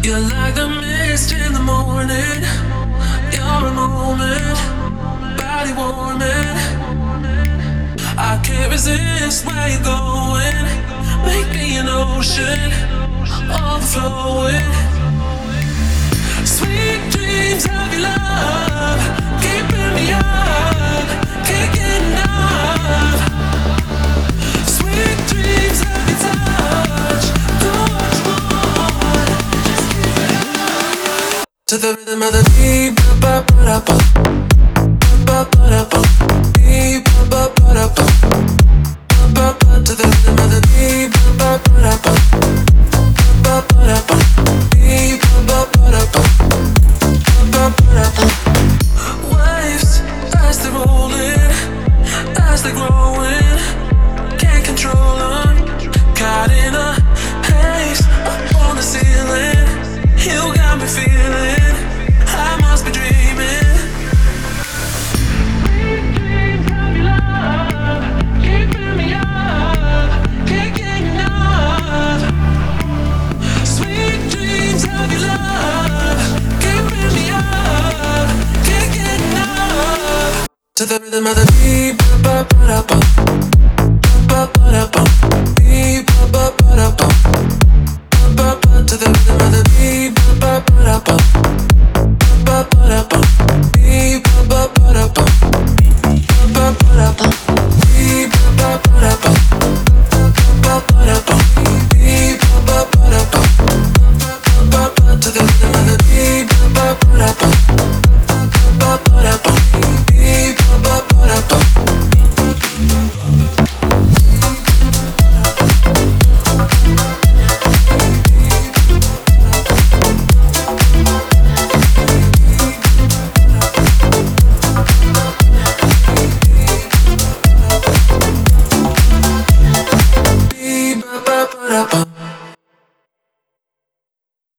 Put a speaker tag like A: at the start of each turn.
A: You're like the mist in the morning. You're a moment, body warming. I can't resist where you're going. Make me an ocean, overflowing. Sweet dreams of your love, keeping me up, can't get enough. Sweet dreams of your touch, go much more. Just give it up. To the rhythm of the beat, ba ba ba ba ba ba ba ba beat, ba ba ba ba ba ba. To the rhythm of the beat, ba ba ba ba ba ba ba beat, ba ba ba ba ba ba ba. Waves as they're rolling, as they're growing, can't control them. Caught in a haze up on the ceiling, you got me feeling I must be dreaming. Sweet dreams of your love, keeping me up, can't get enough. Sweet dreams of your love, keeping me up, can't get enough. To the rhythm of the beat, ba ba ba